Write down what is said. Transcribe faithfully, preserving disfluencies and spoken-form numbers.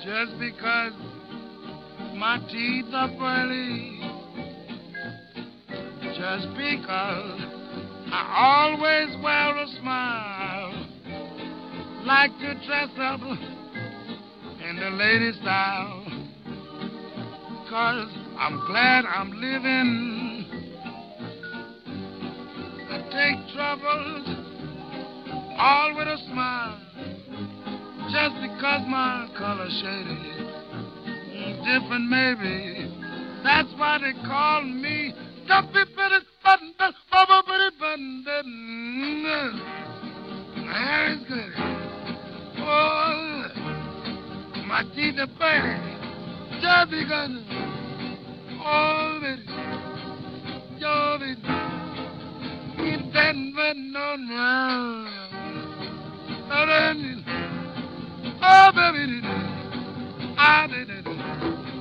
just because my teeth are pearly, just because I always wear a smile, like to dress up in the lady style, 'cause I'm glad I'm living. I take troubles all with a smile, just because my color shaded different maybe. That's why they call me Dumpy Bitty Button, Bubba Bitty Button. My hair is good. Oh, my teeth are pretty, just because. Oh, baby, yo, baby, keep that button on round. Oh, baby, I did it.